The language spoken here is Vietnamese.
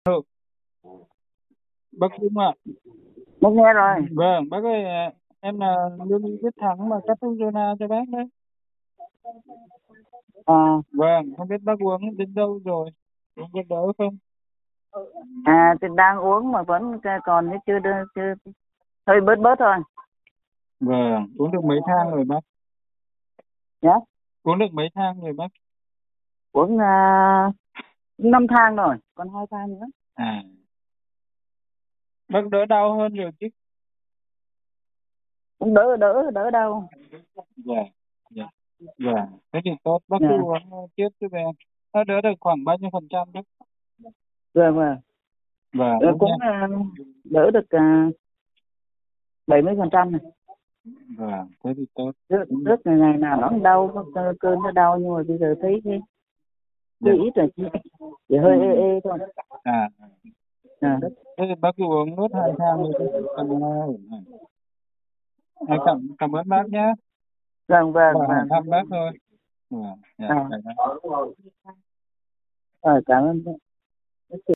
Ừ, bác Dung ạ. Bác nghe rồi. Vâng, bác ơi, em là Lương Y Quyết Thắng mà cắt thuốc Zona cho bác đấy. À, Vâng, không biết bác uống đến đâu rồi, uống có đỡ không? thì đang uống mà vẫn còn chưa hơi bớt bớt thôi. Vâng, uống được mấy thang rồi bác? Nhá, Uống được mấy thang rồi bác? uống 5 thang rồi, còn 2 thang nữa. À, bác đỡ đau hơn rồi chứ? Cũng đỡ đỡ đỡ đâu. Dạ, dạ, dạ. Thế thì tốt, bác cứ Dạ, uống tiếp cho em. Nó đỡ được khoảng bao nhiêu phần trăm đấy? rồi mà. Vâng, Ờ, đúng cũng nha. đỡ được 70% này. Vâng, thế thì tốt. Trước Ừ, trước ngày nào nó cũng đau, có cơn nó đau, nhưng mà bây giờ thấy dạ. cái ít rồi, chỉ Ừ. hơi ê ê thôi. À, À, thế thì bác cứ uống nốt 2 thang nữa đi, cho nó ổn hẳn. Cảm ơn bác nhé. vâng Và vâng hỏi vâng. thăm bác thôi. Dạ, dạ, À, dạ. cảm ơn.